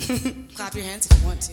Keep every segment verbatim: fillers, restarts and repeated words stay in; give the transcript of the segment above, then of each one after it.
Clap your hands if you want to.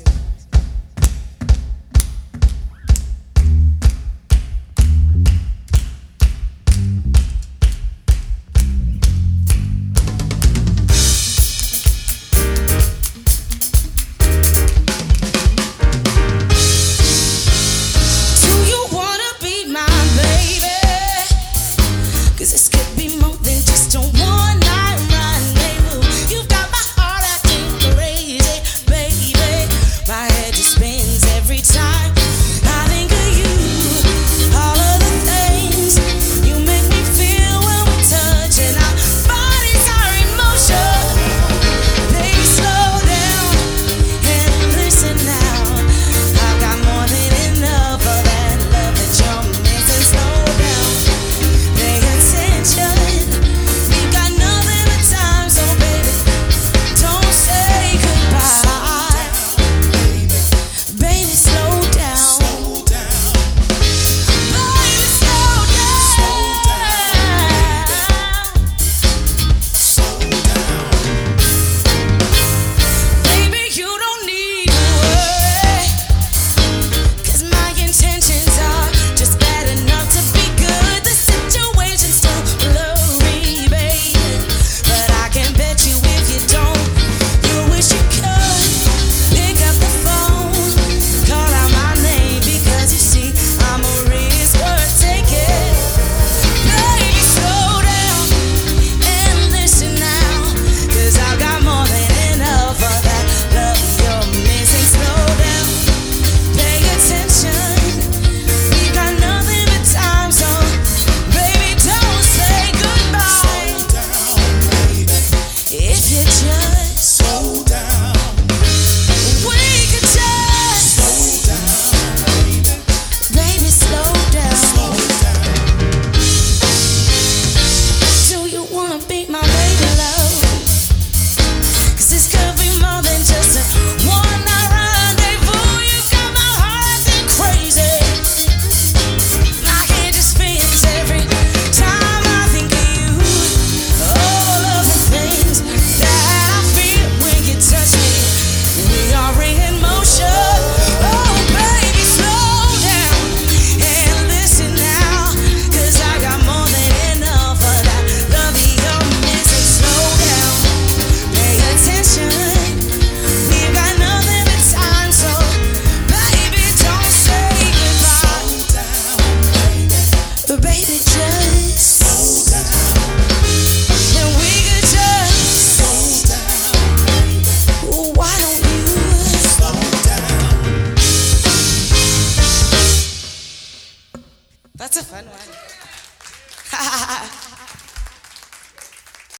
This could be more than just a one night rendezvous. You've got my heart acting crazy, baby. My head just spins every time I think of you. All of the things you make me feel when we touch, and our bodies are in motion. Baby, slow down and listen now. I've got more than enough of that love that you're missing. Slow down. Pay attention. We've got nothing but time, so baby, don't say goodbye. Baby, slow down. Baby, slow down. Baby, you don't need to worry, 'cause my intentions are just bad enough to be good. The situation's still blurry, baby, but I can bet you if you don't, you wish you could pick up the phone, call out my name, because you see I'm a risk worth taking. Baby, slow down and listen now, 'cause I've got more than enough of that love you're missing. Slow down, pay attention. We've got nothing but time, so baby, don't say goodbye. If you just slow down, we could just slow down, baby, slow down. Do you wanna be my baby love? 'Cause this could be more than just a one night rendezvous. You got my heart acting crazy. My head just spins every time I think of you. All of the things that I feel when you touch me, we are in motion. Oh baby, slow down and listen now, 'cause I got more than enough of that love you're missing. Slow down, pay attention. We've got nothing but time, so baby, don't say goodbye. But baby, just slow down, and we could just slow down. Why don't you slow down? That's a fun one.